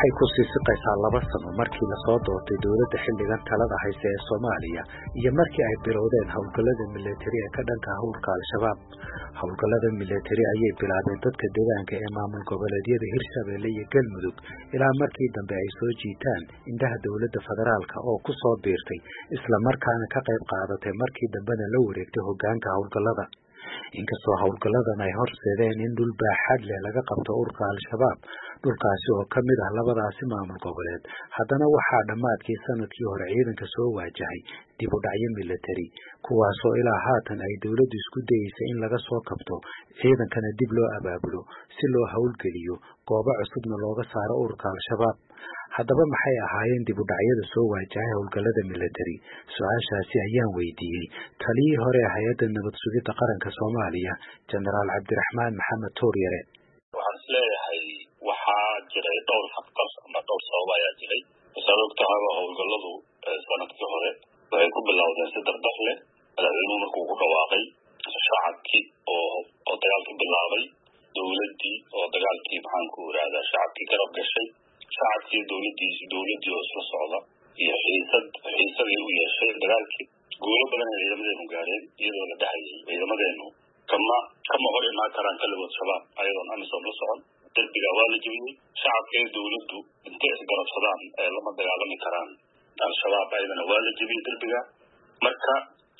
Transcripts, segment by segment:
waxay ku sii siqaysaa 2 sano markii la soo doortay dawladda xilligan talada haysa ee Soomaaliya iyo markii ay bilowdeen hawlgallada militari ee ka dhanka hawlka Al-Shabaab. Hawlgallada militari ayay bilaabeen dadka deegaanka ee maamul goboleedyada Hirshabelle iyo Galmudug ilaa markii dambe ay soo jiitaan indhaha dawladda federaalka oo ku soo biirtay isla markaana ka qayb qaadatay markii dambena la wareegtay hoggaanka hawlgallada. inkastoo hawlgalladan ay horseedeen in dhul baaxad leh laga qabto ururka Al-Shabaab dhulkaasi oo ka mid ah labadaasi maamul goboleed haddana waxaa dhammaadkii sanadkii hore ciidanka soo waajahay dib u dhacyo militari kuwaasoo ilaa haatan ay dawladdu isku dayeysay in laga soo kabto ciidankana dib loo abaabulo si loo hawlgeliyo goobo cusubna looga saaro ururka Al-Shabaab. haddaba maxay ahaayeen dib u dhacyada soo waajahay hawlgallada militari? su-aashaasi ayaan weydiiyey taliyii hore ee hay-adda nabad sugidda qaranka Soomaaliya Jenaraal Cabdiraxmaan Maxamed Tuuryare. waxaan isleeyahay waxaa jiray dhowr faktor ama dhowr sabab ayaa jiray. sababta hawlgalladu sanadkii hore waxay ku bilowdeen si dardar leh madaxweynuhu markuu ku dhawaaqay shacabkii oo dagaalkii bilaabay dawladdii oo dagaalkii maxaanku irahdaa shacabkii garab gashay shacabkii dawladdii oo isla socda iyo xiisadii u yeeshay dagaalkii guulo badan ay ciidamadeenu gaareen iyadoo la dhahayay ciidamadeenu kama hor imaan karaan kaligood shabaab ayadoon amisom la socon. derbiga waa la jebiyey shacabka iyo dawladdu intay isgarabsadaan lama dagaalami karaan al-shabaab ayadana waa la jebiyey derbiga. marka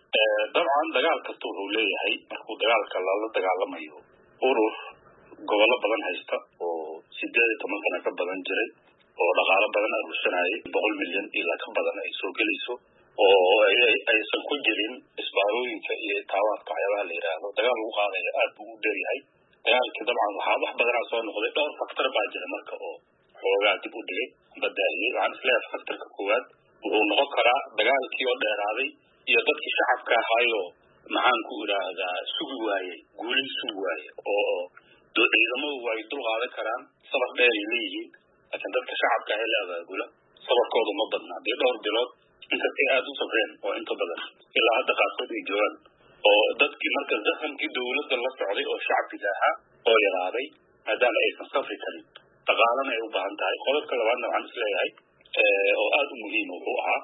dabcan dagaal kasta wuxuu leeyahay markuu dagaalka lala dagaalamayo urur gobollo badan haysta oo 18 sano ka badan jiray oo dhaqaale badan aruursanayay 100 milyan ilaa ka badan ay soo gelayso oo aysan ku jirin isbaarooyinka iyo taawaadka waxyaabaha la yidhaahdo dagaal lagu qaadaya aad buu u dheeryahay. dagaalkii dabcan waxaa wax badanaa soo noqday dhowr faktor baa jira marka oo xoogaa dib u dhigay badaahiyey. waxaan isleeyahay faktorka koowaad wuxuu noqon karaa dagaalkii oo dheeraaday iyo dadkii shacabka ahaayoo maxaanku idhaahdaa sugi waayey guulin sugi waaye oo ciidamadu ay dul qaadan karaan sabar dheer ay leeyihiin laakiin dadka shacabka ay la abaabula sabarkoodu ma badna dee dhowr bilood inkastay aad u safreen oo inta badan ilaa hadda qaarkood ay joogaan oo dadkii marka zahamkii dawladda la socday oo shacbiga ahaa oo yaraaday maadaama aysan safri karin dhaqaalana ay u baahan tahay. qodobka labaadna waxaan isleeyahay oo aad u muhiim wuxuu ahaa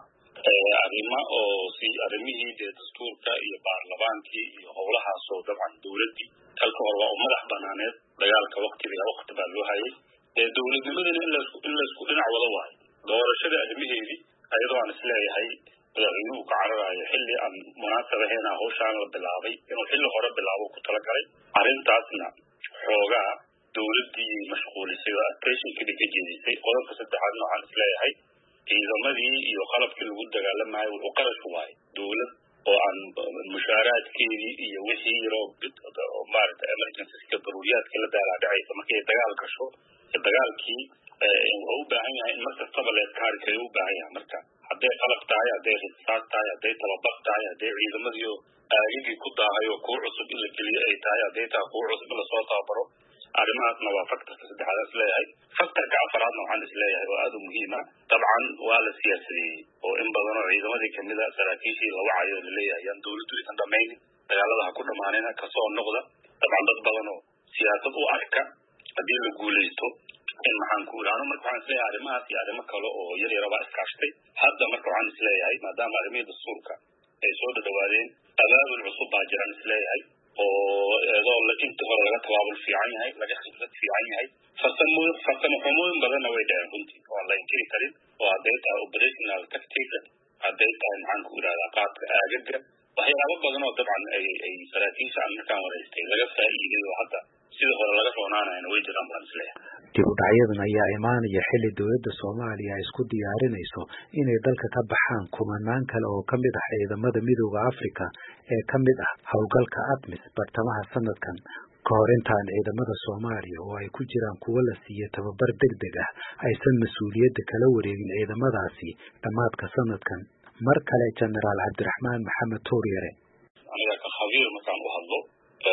arrimihii dee dastuurka iyo baarlamaankii iyo howlahaasoo dabcan dawladdii halka hore waa u madax banaaneed dagaalka waqti baa loo hayay dawladnimadana in laysku dhinac wada waayo doorashada arrimaheedii ayadoo aan isleeyahay madaxweynuhu ka cararayo xilli aan munaasab ahayn hawshaan la bilaabay inuu xilli hore bilaabo ku talagalay arrintaasna xoogaa dawladdii mashquulisay oo attentionkii ka jeedisay. qodobka saddexaadna waxaan isleeyahay ciidamadii iyo qalabkii lagu dagaalamayo wuxuu qarash waayay dawlad oo aan mushaaraadkeedii iyo wixii yaroo maaragta emergencyska daruuriyaadka la daalaadhacaysa markay dagaal gasho dagaalkii wuxuu u baahan yahay in markastaba leedkaarikay u baahan yahay. marka hadday qalab tahay hadday risaas tahay hadday tababar tahay hadday ciidamadiio aagigii ku daahay oo kuwa cusub in la geliyo ay tahay hadday tahay kuwa cusub in lasoo tababaro arrimahaasna waa faktorka saddexaad isleeyahay. faktorka afaraadna waxaan isleeyahay oo aad u muhiima dabcan waa la siyaasadeeyey oo in badan oo ciidamadii kamid a saraakiishii la wacayo oo laleeyahay yaan dawladdu aysan dhamaynin dagaalada ha ku dhamaanina kasoo noqda. dabcan dad badan oo siyaasad u arka haddii la guulaysto in maxaanku idhaahno marka waxaan isleeyahay arrimahaas iyo arrimo kale oo yar yarabaa iskaashtay. hadda marka waxaan isleeyahay maadaama arrimihii dastuurka ay soo dhadhawaadeen abaabul cusub baa jiraan isleeyahay oo eedoo inta hore laga tabaabul fiican yahay laga khibrad fiican yahay farsamo xumooyin badanna way dhaceen runtii oo aan la inkiri karin oo hadday tahay operational tactics hadday tahay maxaanku idhahdaa qaadka aagaga waxyaabo badan oo dabcan ay saraakiisha aan markaan wareystay laga faa'iiday oo hadda sida hore laga roonaanayna way jiraan baan isleeyahay. dib u dhacyadan ayaa imaanaya xilli dawladda Soomaaliya ay isku diyaarinayso inay dalka ka baxaan kumanaan kale oo ka mid ah ciidamada midowda Afrika ee ka mid ah hawlgalka ATMIS bartamaha sanadkan ka hor intaan ciidamada Soomaaliya oo ay ku jiraan kuwa la siiyay tababar degdeg ah aysan mas'uuliyadda kala wareegin ciidamadaasi dhammaadka sanadkan. mar kale Jenaraal Cabdiraxmaan Maxamed Tuuryare. aniga ka khabiir markaan u hadlo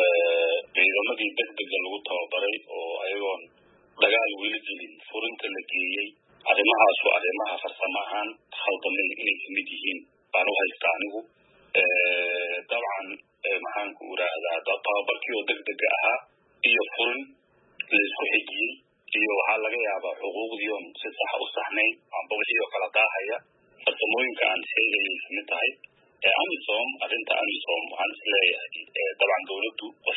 ciidamadii degdega lagu tababaray oo ayagoon dagaal weli gelin furinta la geeyey arrimahaas waa arrimaha farsamo ahaan khaldamay inay kamid yihiin baan u haysta anigu. dabcan maxaanku idhaahdaa tababarkii oo degdega ahaa iyo furin laisku xijiyey iyo waxaa laga yaabaa xuquuqdii oon si sax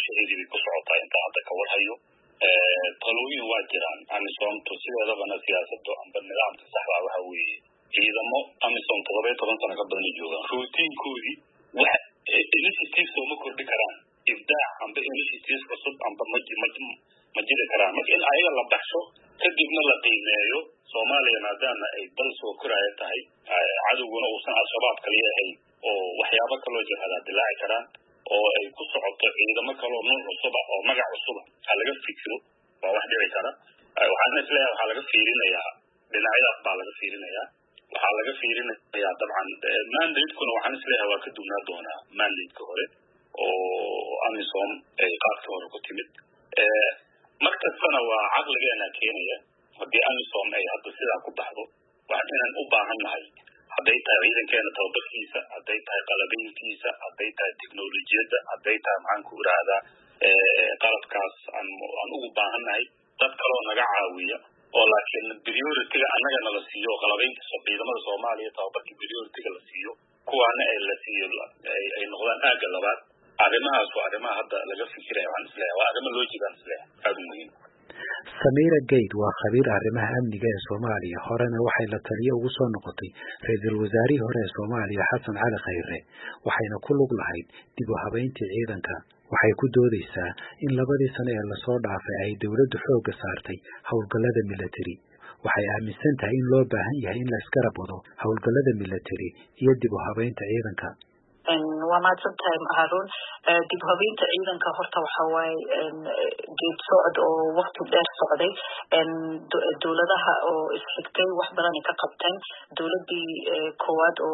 qorshaheedii ku socotaa inta hadda ka warhayo talooyin waa jiraan amisoomtu sideedabana siyaasaddu amba nidaamka saxda waxa weeye ciidamo amisom 17 sano ka badan joogaan routiinkoodii wax initiatives oo ma kordhi karaan ibdaac amba initiatives cusub amba ma jiri karaan marka in ayaga la baxsho kadibna la qiimeeyo Soomaaliya maadaama ay dal soo koraya tahay cadowguna uusan al-shabaab kaliya ahayn oo waxyaabo kaloo jihada dilaaci karaan oo ay ku socoto ciidamo kaloo nooc cusub oo magac cusub laga fikiro waa wax dhici kara waxaan isleeyahay waxa laga fiirinayaa dhinacyadaas baa laga fiirinayaa waxaa laga fiirinayaa dabcan mandate-kuna waxaan isleeyahay waa ka duwnaa doonaa mandate-ka hore oo amisom ay qaadka hore ku timid markastana waa caqligeena keenaya haddii amisom ay hadda sidaa ku baxdo waxaan inaan u baahannahay hadday tahay ciidankeena tababarkiisa hadday tahay qalabayntiisa hadday tahay teknolojiyadda hadday tahay maxaan ku irahdaa qalabkaas aan ugu baahannahay dad kaloo naga caawiya oo laakiin priority-ga annaga nala siiyo qalabaynta ciidamada Soomaaliya tababarka priority-ga la siiyo kuwaana ay la siiyo ay noqdaan aaga labaad arrimahaas waa arrimaha hadda laga fikirayo waxaan isleeyahay waa arrimo loo jeedaan isleeyahay aad u muhiim Samira Gayd waa khabiir arrimaha amniga ee Soomaaliya horena waxay la taliye ugu soo noqotay ra'iisul wasaarihii hore ee Soomaaliya Xasan Cali Khayre waxayna ku lug lahayd dib u habeynta ciidanka waxay ku doodaysaa in labadii sano ee la soo dhaafay ay dawladdu xoogga saartay hawlgallada military waxay aaminsan tahay in loo baahan yahay in la iska rabado hawlgallada military iyo dib u habeynta ciidanka waa maadsantahay Harun dib habeynta ciidanka horta waxa waaye geed socod oo waqti dheer socday dawladaha oo isxigtay wax badan ka qabteen dawladii koowaad oo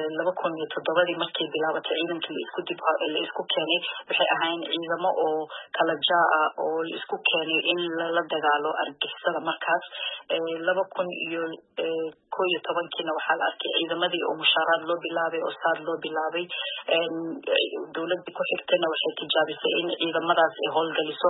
2007 markii bilaabatay ciidankii la isku keenay waxay ahayn ciidamo oo kala jaa oo la isku keenay in la dagaalo argixisada markaas 2011 waxaa la arkay ciidamadii oo mushaaraad loo bilaabay oo saad loo bilaabay dawladda ku xigtayna waxay tijaabisay in ciidamadaas ay howlgaliso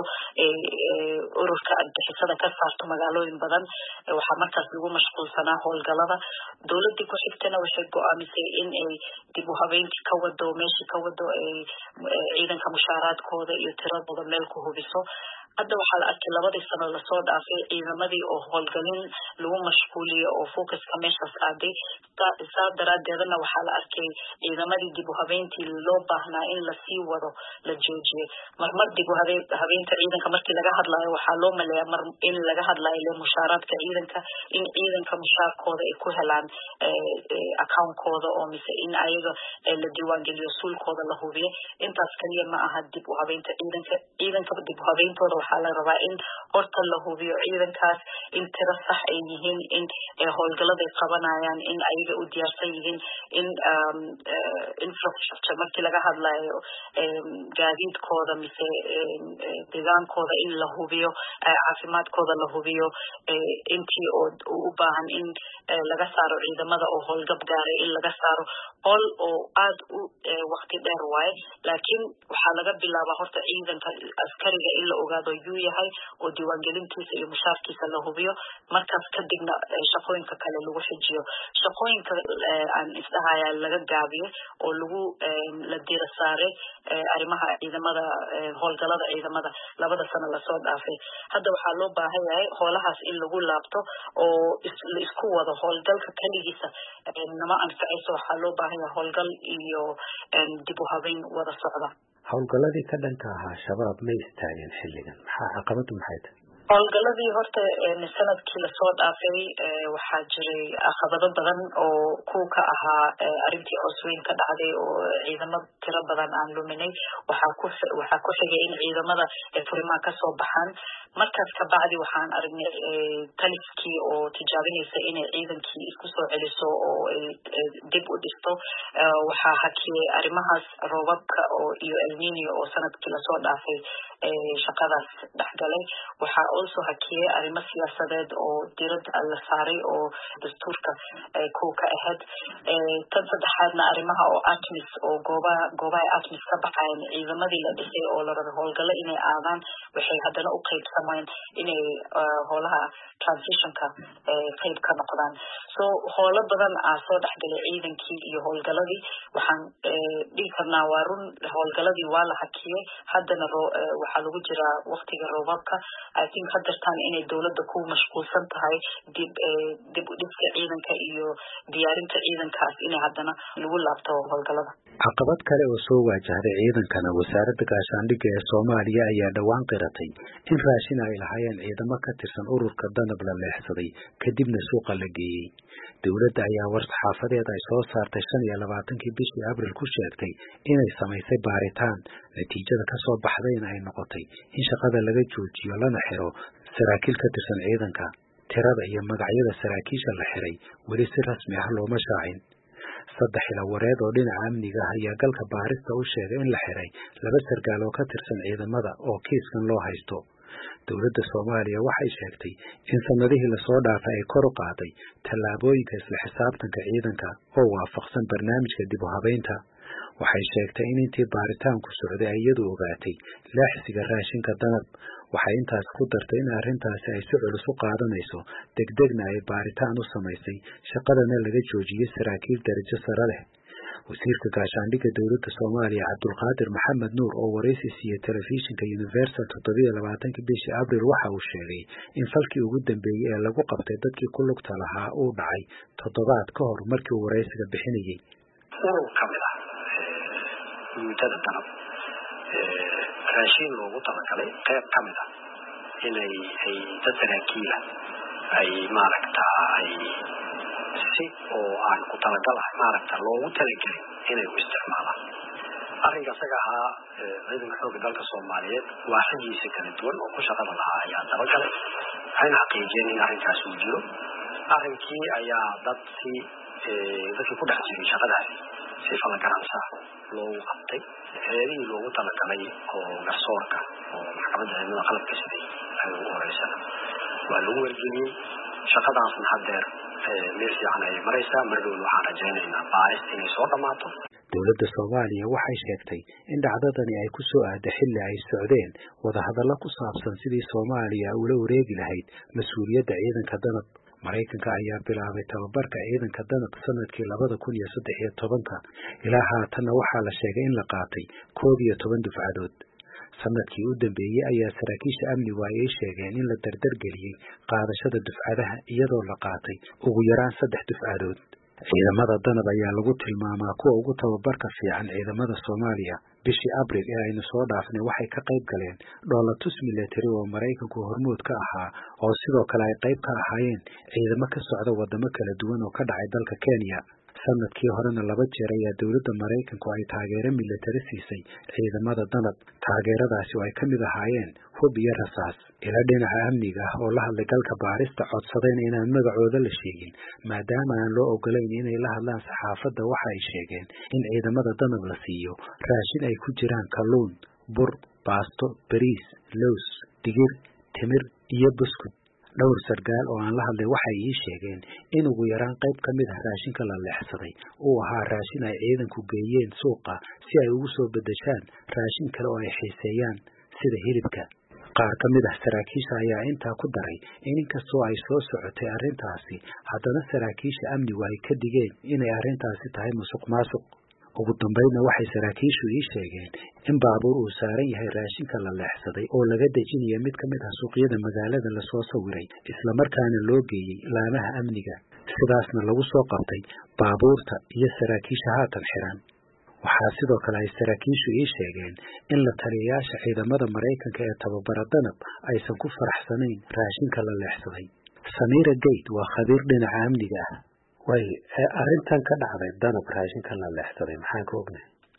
ururka argixisada ka saarto magaalooyin badan waxaa markaas lagu mashquulsanaa howlgalada dawladda ku xigtayna waxay go'aamisay in ay dib u habeyntii ka wado meeshii ka wado ciidanka mushaaraadkooda iyo tiradooda meel ku hubiso hadda waxaa la arkay labadii sano la soo dhaafay ciidamadii oo howlgalin lagu mashquuliyo oo focuska meeshaas aaday saa daraadeedna waxaa la arkay ciidamadii dib u habeyntii loo baahnaa in la sii wado la joojiyo marmar dib u habeynta ciidanka markii laga hadlayo waxaa loo maleeyaa mar in laga hadlayo mushaaraadka ciidanka in ciidanka mushaarkooda ay ku helaan account-kooda oo mise in ayaga la diiwaangeliyo suulkooda la hubiyo intaas kaliya ma aha dib u habeynta ciidanka dib u habeyntooda waxaa la rabaa in horta la hubiyo ciidankaas in tiro sax ay yihiin in howlgallada ay qabanayaan in ayaga u diyaarsan yihiin in infrastructure markii laga hadlayo gaadiidkooda mise deegaankooda in la hubiyo caafimaadkooda la hubiyo intii oo u baahan in laga saaro ciidamada oo howlgab gaaray in laga saaro howl oo aad u waqti dheer waaye laakiin waxaa laga bilaabaa horta ciidanka askariga in la ogaado yuu yahay oo diiwaangelintiisa iyo mushaarkiisa la hubiyo markaas kadibna shaqooyinka kale lagu xijiyo shaqooyinka aan isdhahayaa laga gaabiyo oo lagu la diira saaray arrimaha ciidamada howlgallada ciidamada labada sano la soo dhaafay hadda waxaa loo baahan yahay howlahaas in lagu laabto oo la isku wado howlgalka kaligiisa nama anfacayso waxaa loo baahan yahay howlgal iyo dib u habeyn wada socda howlgalladii ka dhanka ahaa shabaab ma istaageen xilligan maxaa caqabadu maxay tahay howlgalladii horta sanadkii la soo dhaafay waxaa jiray caqabado badan oo ku ka ahaa arrintii cusweyn ka dhacday oo ciidamo tiro badan aan luminay waxaa ku xigay in ciidamada furimaha ka soo baxaan markaas ka bacdi waxaan aragnay taliskii oo tijaabinaysa inay ciidankii isku soo celiso oo dib u dhisto waxaa hakiyay arrimahaas roobabka oo iyo El Niño oo sanadkii la soo dhaafay shaqadaas dhexgalay. waxaa also hakiyay arrimo siyaasadeed oo diiradda la saaray oo dastuurka kuwa ka ahayd. tan saddexaadna arrimaha oo ATMIS oo goobaha ATMIS ka baxayan ciidamadii la dhisay oo la rabo howlgalo inay aadaan waxay haddana u qaybsamayeen inay howlaha transitionka qayb ka noqdaan. so howlo badan soo dhexgalay ciidankii iyo howlgaladii. waxaan dhihi karnaa waa run howlgaladii waa la hakiyay. haddana waxaa lagu jiraa waqtiga roobabka. I think hadartaan inay dowladda ku mashquulsan tahay dib u dhiska ciidanka iyo diyaarinta ciidankaas inay haddana lagu laabto howlgalada. caqabad kale oo soo waajahday ciidankana wasaaradda gaashaandhigga ee Soomaaliya ayaa dhawaan qiratay in raashin ay lahaayeen ciidamo ka tirsan ururka danab la leexsaday kadibna suuqa la geeyey. dowladda ayaa war-saxaafadeed ay soo saartay 25 bishii Abriil ku sheegtay inay samaysay baaritaan. natiijada ka soo baxdayna ay noqotay in shaqada laga joojiyo lana xiro saraakiil ka tirsan ciidanka. tirada iyo magacyada saraakiisha la xiray weli si rasmi ah looma shaacin. 3 ilawareed oo dhinaca amniga ah ayaa galka baarista u sheegay in la xiray 2 sargaal oo ka tirsan ciidamada oo kiiskan loo haysto. dowladda Soomaaliya waxay sheegtay in sanadihii la soo dhaafay ay kor u qaaday tallaabooyinka isla xisaabtanka ciidanka oo waafaqsan barnaamijka dib u habeynta. waxay sheegtay in intii baaritaanku socday ay iyadu ogaatay laaxsiga raashinka danab. waxay intaas ku dartay in arrintaasi ay si culus u qaadanayso degdegna ay baaritaan u samaysay shaqadana laga joojiyey saraakiil darajo sare leh. wasiirka gaashaandhigga dowladda Soomaaliya Cabdulqaadir Maxamed Nuur oo wareysi siiyay telefishinka Universal 27 bishii Abriil waxa uu sheegay in falkii ugu dambeeyay ee lagu qabtay dadkii ku lugta lahaa uu dhacay toddobaad ka hor markii uu wareysiga bixinayay. muddada danab raashin loogu talagalay qayb ka mid ah inay dad saraakiil ay maaragtay si oo aan ku talagalahay maaragtay loogu talagalay inay u isticmaalaan. arrinka isaga ahaa ciidanka xoogga dalka Soomaaliyeed waaxdiisa kala duwan oo ku shaqada lahaa ayaa dabagalay. waxayna xaqiijiyeen in arrinkaas uu jiro. arrinkii ayaa dadkii ku dhex jiray shaqadaasi si falgaransa loogu qabtay. heerihii loogu talagalay oo garsoorka oo maxkamadda ciidamada qalabka siday ay ugu horeysana waa lagu wargeliyey. shaqadaasna haddeer meel fiican ay maraysaa. mardown waxaan rajaynaynaa baaris inay soo dhammaato. dowladda Soomaaliya waxay sheegtay in dhacdadani ay ku soo aaday xilli ay socdeen wadahadallo ku saabsan sidii Soomaaliya ula wareegi lahayd mas'uuliyadda ciidanka danab. Mareykanka ayaa bilaabay tababarka ciidanka danab sanadkii 2013 ilaa haatanna waxaa la sheegay in la qaatay 11 dufcadood. sanadkii u dambeeyay ayaa saraakiisha amnigu ay sheegeen in la dardargeliyay qaadashada dufcadaha iyadoo la qaatay ugu yaraan 3 dufcadood. ciidamada danab ayaa lagu tilmaamaa kuwa ugu tababarka fiican ciidamada Soomaaliya. bishii Abriil ee aynu soo dhaafnay waxay ka qayb galeen dhoolatus military oo Mareykanku hormuud ka ahaa oo sidoo kale ay qayb ka ahaayeen ciidamo ka socda wadamo kala duwan oo ka dhacay dalka Kenya. sanadkii horena 2 jeer ayaa dowladda Mareykanku ay taageero military siisay ciidamada danab. taageeradaasi oo ay ka mid ahaayeen hub iyo rasaas. ila dhinaca amniga oo la hadlay galka baarista codsadeen inaan magacooda la sheegin maadaama aan loo ogolayn inay la hadlaan saxaafadda. waxa ay sheegeen in ciidamada danab la siiyo raashin ay ku jiraan kalluun, bur, baasto, bariis, lows, digir, timir iyo buskud. dhowr sargaal oo aan la hadlay waxay ii sheegeen in ugu yaraan qayb ka mid ah raashinka la leexsaday uu ahaa raashin ay ciidanku geeyeen suuqa si ay ugu soo bedeshaan raashin kale oo ay xiiseeyaan sida hilibka. qaar ka mid ah saraakiisha ayaa intaa ku daray in inkastoo ay soo socotay arrintaasi haddana saraakiisha amnigu ay ka digeen inay arrintaasi tahay musuqmaasuq. ugu dambeydna waxay saraakiishu ii sheegeen in baabuur uu saaran yahay raashinka la leexsaday oo laga dejinayo mid ka mid ah suuqyada magaalada la soo sawiray isla markaana loo geeyey laamaha amniga. sidaasna lagu soo qabtay baabuurta iyo saraakiisha haatan xiran. waxaa sidoo kale ay saraakiishu ii sheegeen in la taliyayaasha ciidamada Mareykanka ee tababara danab aysan ku faraxsanayn raashinka la leexsaday. Samira Gate waa khabiir dhinaca amniga ah. way arrintan ka dhacday danab raashinka la leexsaday maxaan ka ognahay?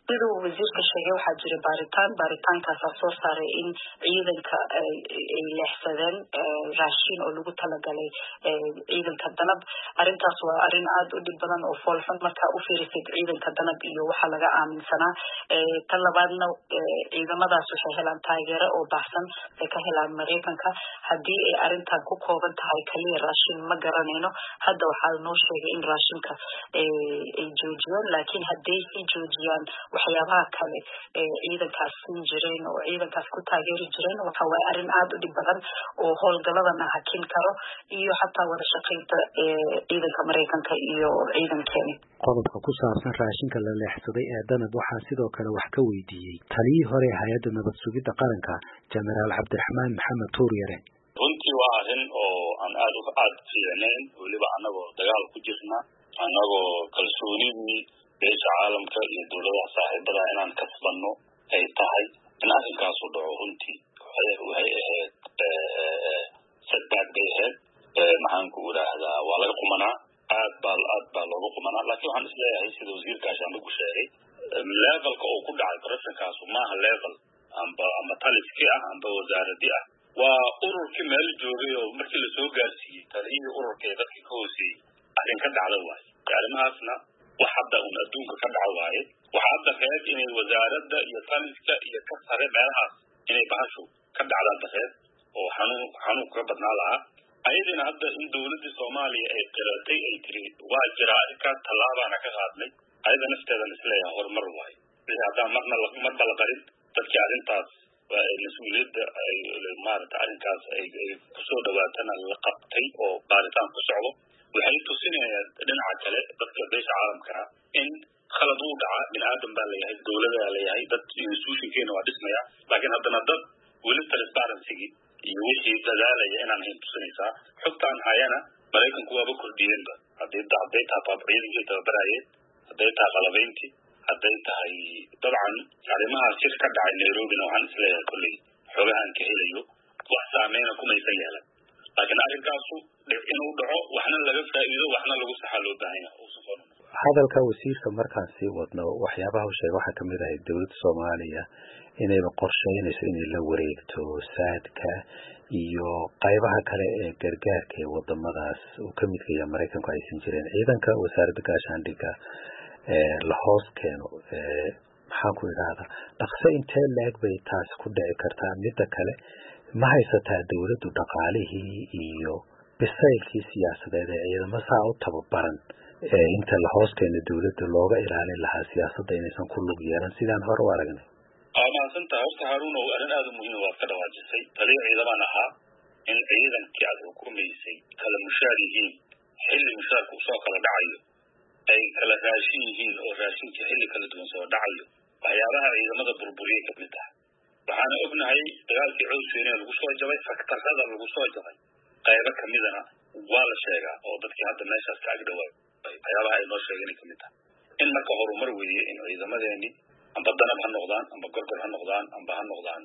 sidoo wasiirka sheegay waxaa jira baaritaankaas soo saaray in ciidanka ay leexsadeen raashin oo lagu talagalay ciidanka danab arintaas waa arin aad u dhib badan oo foolxun marka u fiirisid ciidanka danab iyo waxa laga aaminsanaa tan labaadna ciidamadaas waxay helaan taageero oo baahsan ay ka helaan Mareykanka haddii ay arintan ku kooban tahay kaliya raashin ma garanayno hadda waxaa noo sheegay in raashinka ay joojiyaan laakiin haddii ay joojiyaan waxyaabaha kale ciidankaas siin jireen oo ciidankaas ku taageeri jireen waxa waa arin aad u dhib badan oo howlgaladana hakin karo iyo xataa wada shaqaynta ciidanka Mareykanka iyo ciidankeena qodobka ku saabsan raashinka la leexsaday ee danab waxaa sidoo kale wax ka weydiiyey taliyii hore hay'adda nabad sugidda qaranka Generaal Cabdiraxmaan Maxamed Tuuryare runtii waa arrin oo aan aad fiicnayn weliba anagoo dagaal ku jirna anagoo kalsoonidii beesha caalamka iyo dowladaha saaxiibada inaan kasbanno ay tahay in arrinkaasu dhaco runtii waxay ahayd setback bay ahayd maxaan ku idhaahdaa waa laga qumanaa aad baa looga qumanaa laakiin waxaan isleeyahay sida wasiirkaasi anigu sheegay levelka uu ku dhacay corruptionkaasu maaha level ama taliskii ah amba wasaaradii ah waa ururkii meel joogay oo markii lasoo gaarsiiyey taliyihii ururka ee dadkii ka hooseeyey arrin ka dhacda waaye arrimahaasna wax hadda un adduunka ka dhaca waaye waxa hadda reeb inay wasaaradda iyo taliska iyo ka sare meelahaas inay bahashu ka dhacda dareed oo xanuun kaga badnaa lahaa ayadina hadda in dowladda Soomaaliya ay qiratay ay tiri waa jira arrinkaas tallaabaana ka qaadnay ayada nafteedan isleeyahay horumar waaye wixii haddaa marba la qarin dadkii arrintaas mas-uuliyadda maarata arrinkaas ay kusoo dhawaatana la qabtay oo baaritaan ku socdo waxay tusinayaan dhinaca kale dadka beesha caalamka in khalad uu dhaca bini'aadan baa leeyahay dowladaa leeyahay dad institutionkeena waa dhismaya laakiin haddana dad weli transparency iyo wixii dadaalaya inaan hayn tusinaysaa xogtaan hayana Mareykanku waaba kordhiyeenba hadday tahay ciidankii tababarayeen hadday tahay qalabayntii hadday tahay dabcan arrimaha shir ka dhacay Nairobina waxaan isleeyahay kolley xogahan ka helayo wax saameyna kumaysan yeelan laakiin arrinkaasu inuu dhaco waxna laga faa'iido waxna lagu saxaa loo baahan yahay hadalka wasiirka markaan sii wadno waxyaabaha uu sheegay waxaa kamid ah dowladda Soomaaliya inayba qorsheynayso inay la wareegto saadka iyo qaybaha kale ee gargaarka ee wadamadaas uu ka mid yahay Mareykanku aysan jireen ciidanka wasaaradda gaashaandhigga la hoos keeno maxaan ku idhaahdaa dhaqso intee leeg bay taas ku dhici kartaa midda kale ma haysataa dowladdu dhaqaalihii iyo bisaylkii siyaasadeed ee ciidamo saa u tababaran inta la hoos keeno dowladda looga ilaalin lahaa siyaasadda inaysan ku lug yeelan sidaan hore u aragnay mahadsantaha horta Haruun oo arrin aad u muhiim waa ka dhawaajisay taliya ciidaman ahaa in ciidankii aad xukumaysay kala mushaar yihiin xilli mushaarku soo kala dhacayo ay kala raashin yihiin oo raashinkii xilli kala duwan soo dhacayo waxyaabaha ciidamada burburiyay ka mid ah waxaan ognahay dagaalkii cusub lagu soo jabay faktarada lagu soo jabay qaybo kamidana waa la sheegaa oo dadkii hadda meeshaas ka agdhawaa waxyaabaha ay noo sheegeen ka mid ah in marka horumar weeye in ciidamadeeni amba danab ha noqdaan amba gorgor ha noqdaan amba ha noqdaan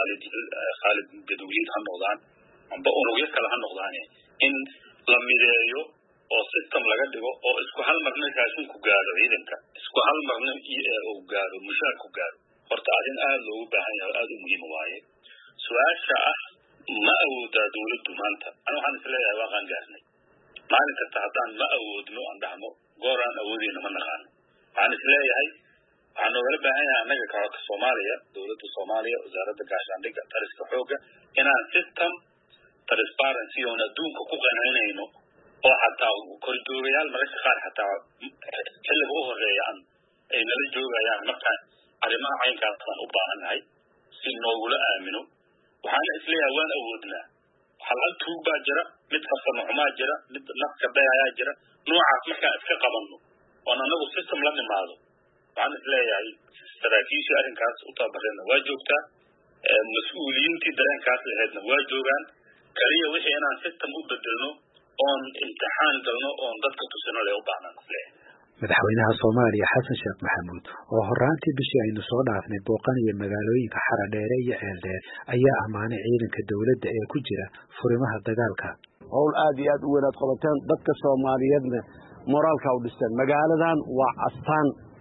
Khalid Gadowliid ha noqdaan amba unugyo kale ha noqdaan in la mideeyo oo system laga dhigo oo isku hal marna raashin ku gaaro ciidanka isku hal marna uu gaaro mushaar ku gaaro horta arrin aad loogu baahan yahay aad u muhiim waaye su'aasha ah ma awoodaa dowladdu maanta ana waxaan isleeyahay waa qaan gaarnay maalin kasta haddaan ma awoodno aan dhahno gooraan awoodeyna ma naqaano waxaan isleeyahay waxaan noogala baahan yahay annaga kacodka Soomaaliya dowladda Soomaaliya wasaaradda gaashaandhigga taliska xoogga inaan system transparency oo adduunka ku qanaynayno oo xataa korjoogayaal mararka qaar xataa xilliga u horeeya ay nala joogayaan markaan arrimaha caynkaasaan u baahannahay si noogula aamino waxaana isleeyahay waan awoodnaa hal tuug baa jira mid farsamo xumaa jira mid nafka dayayaa jira noocaas markaan iska qabanno oon annagu system la nimaado waxaan isleeyahay saraakiisha arrinkaas u tababareenna waa joogtaa mas-uuliyiintii dareenkaas lahaydna waa joogaan kaliya wixii inaan system u bedelno oon imtixaan galno oon dadka tusino lee u baahnaan isleeyahay madaxweynaha Soomaaliya Xasan Sheekh Maxamuud oo horaantii bishii aynu soo dhaafnay booqanaya magaalooyinka Xaradheere iyo Ceeldheer ayaa amaanay ciidanka dowladda ee ku jira furimaha dagaalka howl aad iyo aad u weyn aad qabateen dadka Soomaaliyeedna moraalka u dhisteen magaaladan waa astaan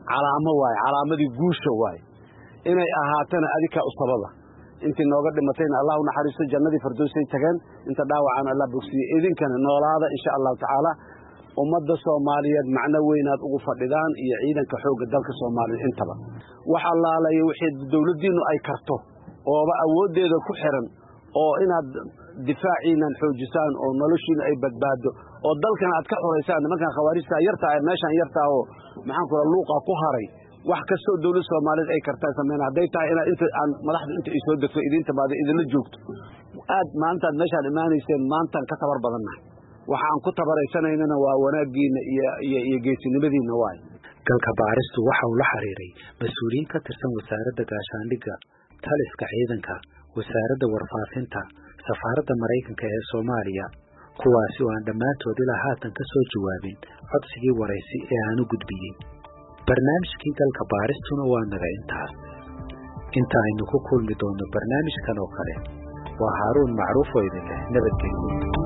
calaamo waaye calaamadii guusha waaye inay ahaatana adika u sababa intii nooga dhimatayna Allah u naxariisto jannadii firdawsay tageen inta dhaawacaan Allah bogsiyo idinkana noolaada insha Allah taala ummadda Soomaaliyeed macna weynaad ugu fadhidaan iyo ciidanka xoogga dalka Soomaaliyeed intaba waxa laalay wixii dawladdiinu ay karto oo awoodeeda ku xiran oo inaad difaaciinan xoojisaan oo noloshiina ay badbaado oo dalkan aad ka xoreysaan nimanka khawaarijta yarta ay meeshan yarta oo maxaan ku luuqa ku haray wax kasto dawladda Soomaaliyeed ay kartaa sameeyaan haday tahay in inta aan madaxda inta ay soo degto idinta baad idinla joogto aad maanta meeshan imaanayseen maanta ka tabar badanahay waxaan ku tabaraysanayna waa wanaagiina iyo geesinimadiina waay galka baaristu waxa uu la xiriiray mas'uuliyiin ka tirsan wasaaradda gaashaandhigga taliska ciidanka wasaaradda warfaafinta safaaradda Mareykanka ee Soomaaliya kuwaasi oo aan dhamaantood ilaa haatan ka soo jawaabin codsigii waraysi ee aan u gudbiyay barnaamijkii galka baaristuna waa naga inta aynu ku kulmi doono barnaamijkan oo kale waa Haaruun Macruuf oo idin leh nabadgelyo